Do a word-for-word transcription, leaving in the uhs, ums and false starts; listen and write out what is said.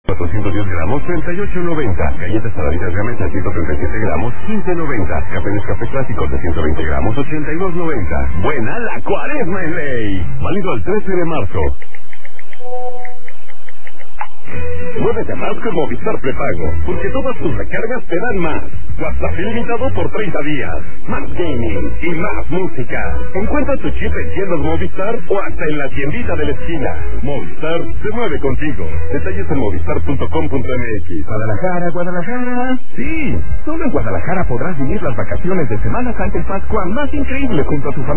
cuatrocientos diez gramos, treinta y ocho noventa. Galletas saladitas Gamesa, ciento treinta y siete gramos, quince noventa. Café Nescafé Clásico de ciento veinte gramos, ochenta y dos noventa. Buena la cuaresma en ley. Válido al trece de marzo. Muévete más con Movistar Prepago, porque todas tus recargas te dan más. WhatsApp ilimitado por treinta días, más gaming y más música. Encuentra tu chip en tiendas Movistar o hasta en la tiendita de la esquina. Movistar se mueve contigo. Detalles en movistar punto com punto m x. Guadalajara, Guadalajara. Sí, solo en Guadalajara podrás vivir las vacaciones de Semana Santa y Pascua más increíbles junto a tu familia.